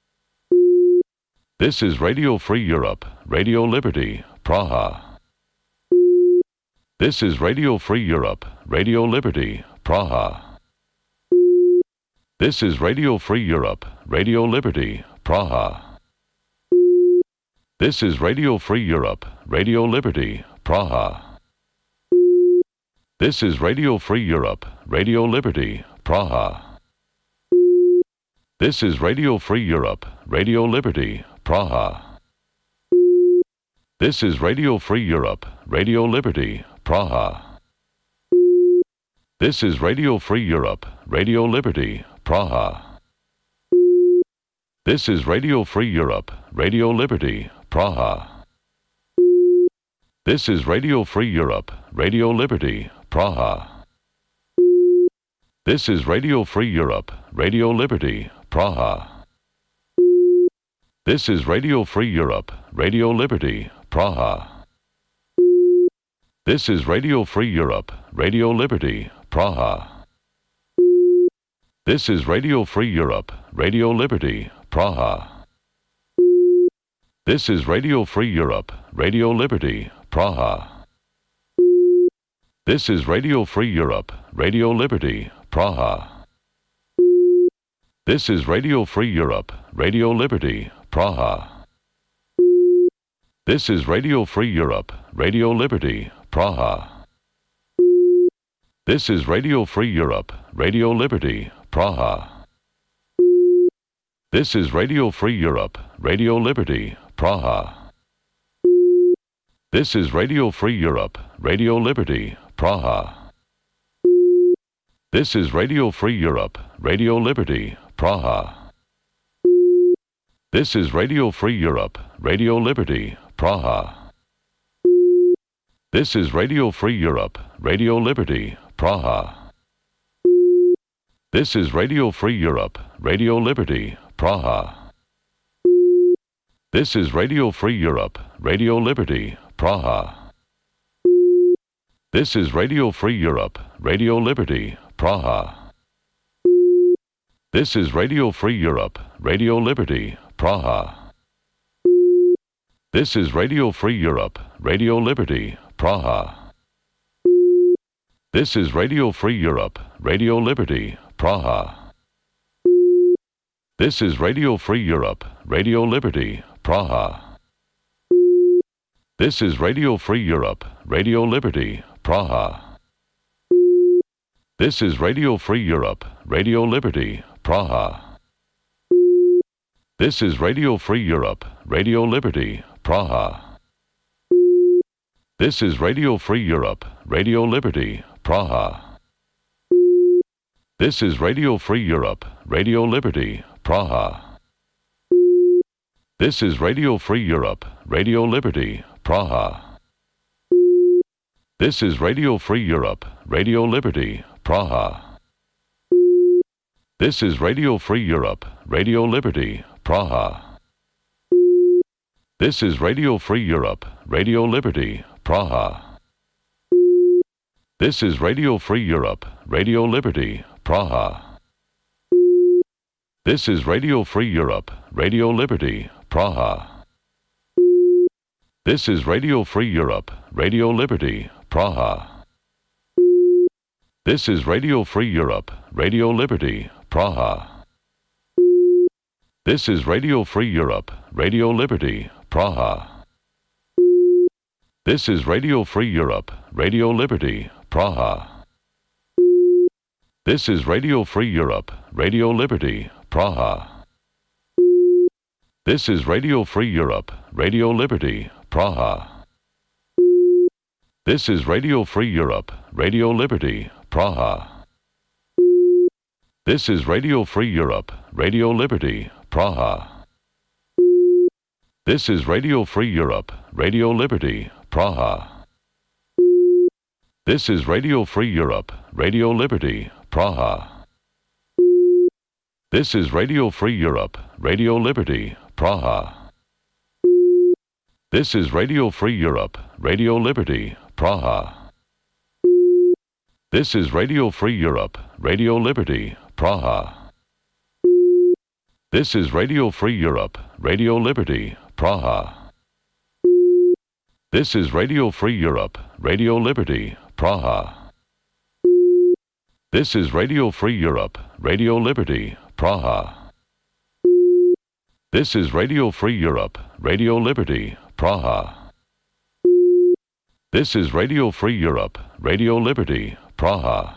This is Radio Free Europe, Radio Liberty, Praha. This is Radio Free Europe, Radio Liberty, Praha. This is Radio Free Europe, Radio Liberty, Praha. This is Radio Free Europe, Radio Liberty, Praha. This is Radio Free Europe, Radio Liberty, Praha. This is Radio Free Europe, Radio Liberty, Praha. This is Radio Free Europe, Radio Liberty, Praha. This is Radio Free Europe, Radio Liberty, Praha. This is Radio Free Europe, Radio Liberty, Praha. This is Radio Free Europe, Radio Liberty, Praha. This is Radio Free Europe, Radio Liberty, Praha. This is Radio Free Europe, Radio Liberty, Praha. This is Radio Free Europe, Radio Liberty, Praha. This is Radio Free Europe, Radio Liberty, Praha. This is Radio Free Europe, Radio Liberty, Praha. This is Radio Free Europe, Radio Liberty, Praha. This is Radio Free Europe, Radio Liberty, Praha. This is Radio Free Europe, Radio Liberty, Praha. This is Radio Free Europe, Radio Liberty, Praha. This is Radio Free Europe, Radio Liberty, Praha. This is Radio Free Europe, Radio Liberty, Praha. This is Radio Free Europe, Radio Liberty, Praha. This is Radio Free Europe, Radio Liberty, Praha. This is Radio Free Europe, Radio Liberty, Praha. This is Radio Free Europe, Radio Liberty, Praha. This is Radio Free Europe, Radio Liberty, Praha. This is Radio Free Europe, Radio Liberty, Praha. This is Radio Free Europe, Radio Liberty, Praha. This is Radio Free Europe, Radio Liberty, Praha. This is Radio Free Europe, Radio Liberty, Praha. This is Radio Free Europe, Radio Liberty, Praha. This is Radio Free Europe, Radio Liberty, Praha. This is Radio Free Europe, Radio Liberty, Praha. This is Radio Free Europe, Radio Liberty, Praha. This is Radio Free Europe, Radio Liberty, Praha. This is Radio Free Europe, Radio Liberty, Praha. This is Radio Free Europe, Radio Liberty, Praha. This is Radio Free Europe, Radio Liberty, Praha. This is Radio Free Europe, Radio Liberty, Praha. This is Radio Free Europe, Radio Liberty, Praha. This is Radio Free Europe, Radio Liberty, Praha. This is Radio Free Europe, Radio Liberty, Praha. This is Radio Free Europe, Radio Liberty, Praha. This is Radio Free Europe, Radio Liberty, Praha. This is Radio Free Europe, Radio Liberty, Praha. This is Radio Free Europe, Radio Liberty, Praha. This is Radio Free Europe, Radio Liberty, Praha. This is Radio Free Europe, Radio Liberty, Praha. This is Radio Free Europe, Radio Liberty, Praha. This is Radio Free Europe, Radio Liberty, Praha. This is Radio Free Europe, Radio Liberty, Praha. This is Radio Free Europe, Radio Liberty, Praha. This is Radio Free Europe, Radio Liberty, Praha. This is Radio Free Europe, Radio Liberty, Praha. This is Radio Free Europe, Radio Liberty, Praha. This is Radio Free Europe, Radio Liberty, Praha. This is Radio Free Europe, Radio Liberty, Praha. This is Radio Free Europe, Radio Liberty, Praha. This is Radio Free Europe, Radio Liberty, Praha. This is Radio Free Europe, Radio Liberty, Praha.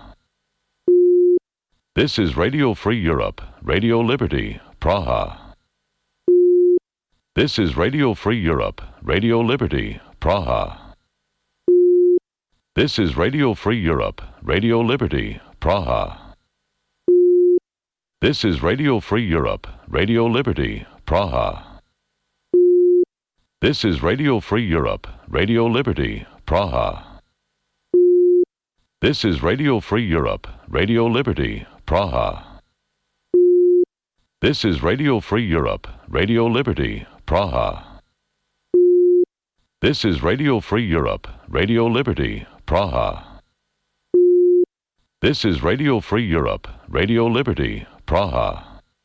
This is Radio Free Europe, Radio Liberty, Praha. This is Radio Free Europe, Radio Liberty, Praha. This is Radio Free Europe, Radio Liberty, Praha. This is Radio Free Europe, Radio Liberty, Praha. This is Radio Free Europe, Radio Liberty, Praha. This is Radio Free Europe, Radio Liberty, Praha. This is Radio Free Europe, Radio Liberty, Praha. This is Radio Free Europe, Radio Liberty, Praha. This is Radio Free Europe, Radio Liberty, Praha.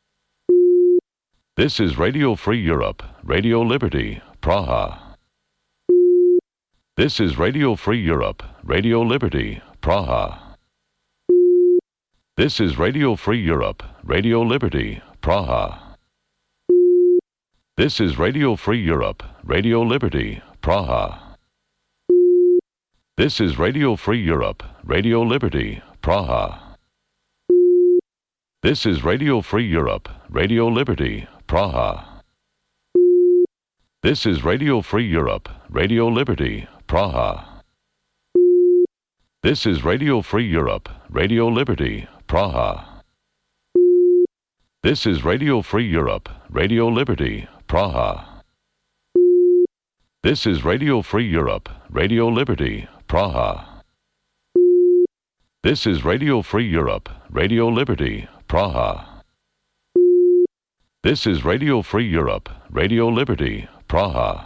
This is Radio Free Europe, Radio Liberty, Praha. This is Radio Free Europe, Radio Liberty, Praha. This is Radio Free Europe, Radio Liberty, Praha. This is Radio Free Europe, Radio Liberty, Praha. This is Radio Free Europe, Radio Liberty, Praha. This is Radio Free Europe, Radio Liberty, Praha. This is Radio Free Europe, Radio Liberty, Praha. This is Radio Free Europe, Radio Liberty, Praha. This is Radio Free Europe, Radio Liberty, Praha. This is Radio Free Europe, Radio Liberty, Praha. This is Radio Free Europe, Radio Liberty, Praha. This is Radio Free Europe, Radio Liberty, Praha.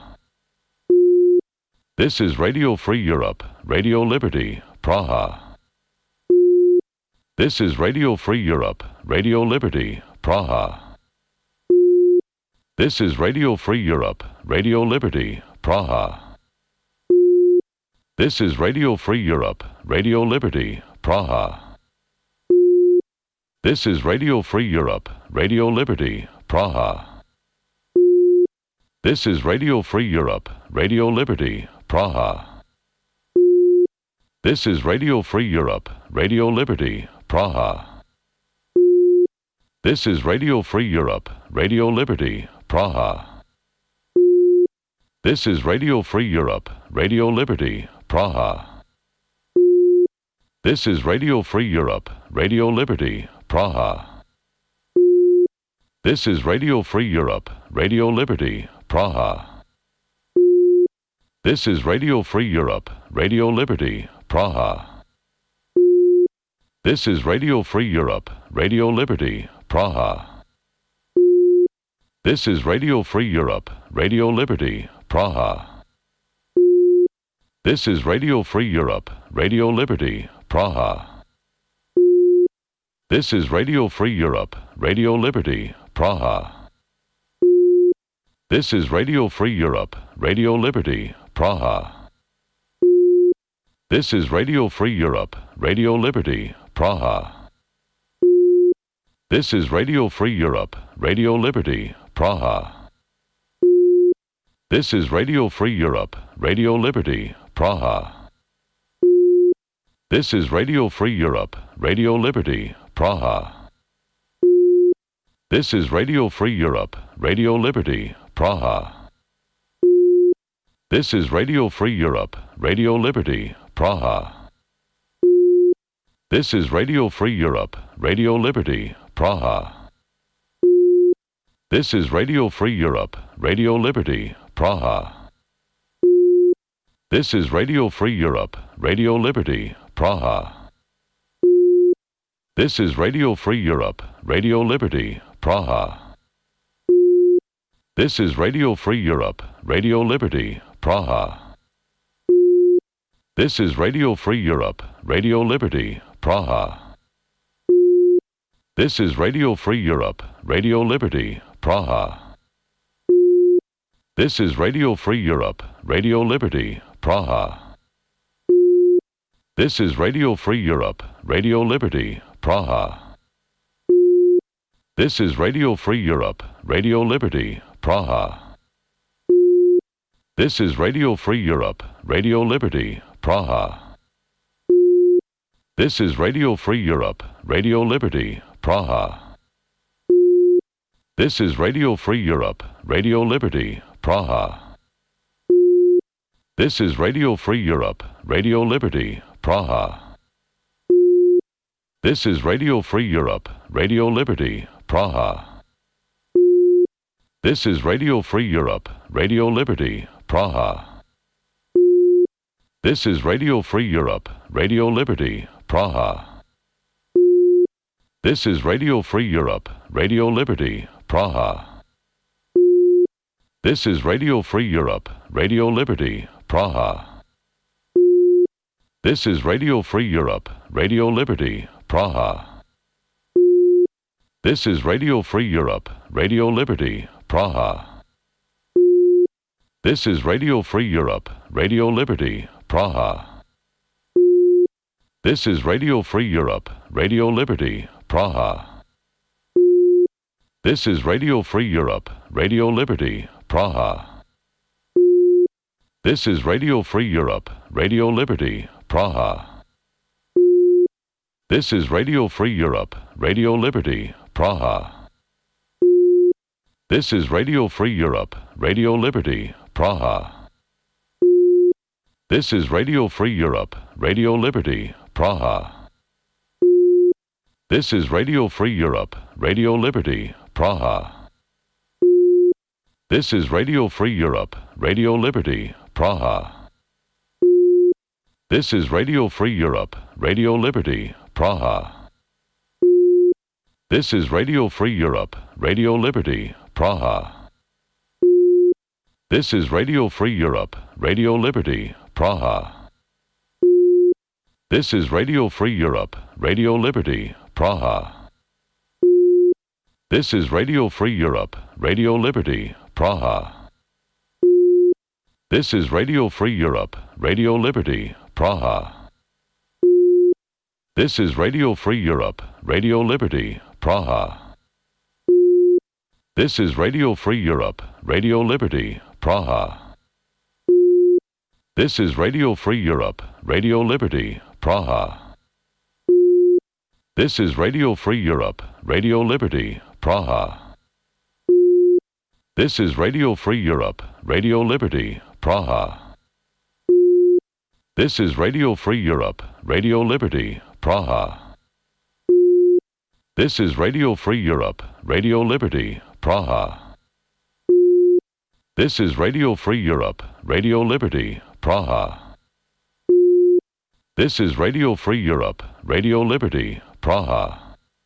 This is Radio Free Europe, Radio Liberty, Praha. This is Radio Free Europe, Radio Liberty, Praha. This is Radio Free Europe, Radio Liberty, Praha. This is Radio Free Europe, Radio Liberty, Praha. This is Radio Free Europe, Radio Liberty, Praha. This is Radio Free Europe, Radio Liberty, Praha. This is Radio Free Europe, Radio Liberty, Praha. This is Radio Free Europe, Radio Liberty, Praha. This is Radio Free Europe, Radio Liberty, Praha. This is Radio Free Europe, Radio Liberty, Praha. This is Radio Free Europe, Radio Liberty, Praha. This is Radio Free Europe, Radio Liberty, Praha. This is Radio Free Europe, Radio Liberty, Praha. This is Radio Free Europe, Radio Liberty, Praha. This is Radio Free Europe, Radio Liberty, Praha. This is Radio Free Europe, Radio Liberty, Praha. This is Radio Free Europe, Radio Liberty, Praha. This is Radio Free Europe, Radio Liberty, Praha. This is Radio Free Europe, Radio Liberty, Praha. This is Radio Free Europe, Radio Liberty, Praha. This is Radio Free Europe, Radio Liberty, Praha. This is Radio Free Europe, Radio Liberty, Praha. This is Radio Free Europe, Radio Liberty, Praha. This is Radio Free Europe, Radio Liberty, Praha. This is Radio Free Europe, Radio Liberty, Praha. This is Radio Free Europe, Radio Liberty, Praha. This is Radio Free Europe, Radio Liberty, Praha. This is Radio Free Europe, Radio Liberty, Praha. This is Radio Free Europe, Radio Liberty, Praha. This is Radio Free Europe, Radio Liberty, Praha. This is Radio Free Europe, Radio Liberty, Praha. This is Radio Free Europe, Radio Liberty, Praha. This is Radio Free Europe, Radio Liberty, Praha. This is Radio Free Europe, Radio Liberty, Praha. This is Radio Free Europe, Radio Liberty, Praha. This is Radio Free Europe, Radio Liberty, Praha. This is Radio Free Europe, Radio Liberty, Praha. This is Radio Free Europe, Radio Liberty, Praha. This is Radio Free Europe, Radio Liberty, Praha. This is Radio Free Europe, Radio Liberty, Praha. This is Radio Free Europe, Radio Liberty, Praha. This is Radio Free Europe, Radio Liberty, Praha. This is Radio Free Europe, Radio Liberty, Praha. This is Radio Free Europe, Radio Liberty, Praha. This is Radio Free Europe, Radio Liberty, Praha. This is Radio Free Europe, Radio Liberty, Praha. This is Radio Free Europe, Radio Liberty, Praha. This is Radio Free Europe, Radio Liberty, Praha. This is Radio Free Europe, Radio Liberty, Praha. This is Radio Free Europe, Radio Liberty, Praha. This is Radio Free Europe, Radio Liberty, Praha. This is Radio Free Europe, Radio Liberty, Praha. This is Radio Free Europe, Radio Liberty, Praha. This is Radio Free Europe, Radio Liberty, Praha. This is Radio Free Europe, Radio Liberty, Praha. This is Radio Free Europe, Radio Liberty, Praha. This is Radio Free Europe, Radio Liberty, Praha. This is Radio Free Europe, Radio Liberty, Praha. This is Radio Free Europe, Radio Liberty, Praha. This is Radio Free Europe, Radio Liberty, Praha. This is Radio Free Europe, Radio Liberty, Praha. This is Radio Free Europe, Radio Liberty, Praha. This is Radio Free Europe, Radio Liberty, Praha. This is Radio Free Europe, Radio Liberty, Praha. This is Radio Free Europe, Radio Liberty, Praha. This is Radio Free Europe, Radio Liberty, Praha. This is Radio Free Europe, Radio Liberty, Praha. This is Radio Free Europe, Radio Liberty, Praha.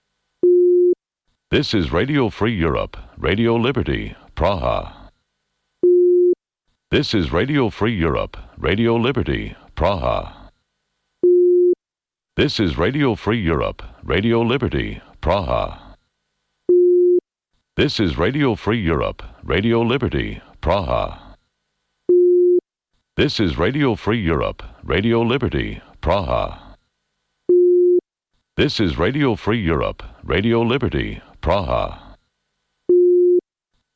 This is Radio Free Europe, Radio Liberty, Praha. This is Radio Free Europe, Radio Liberty, Praha. This is Radio Free Europe, Radio Liberty, Praha. This is Radio Free Europe, Radio Liberty, Praha. This is Radio Free Europe, Radio Liberty, Praha. This is Radio Free Europe, Radio Liberty, Praha.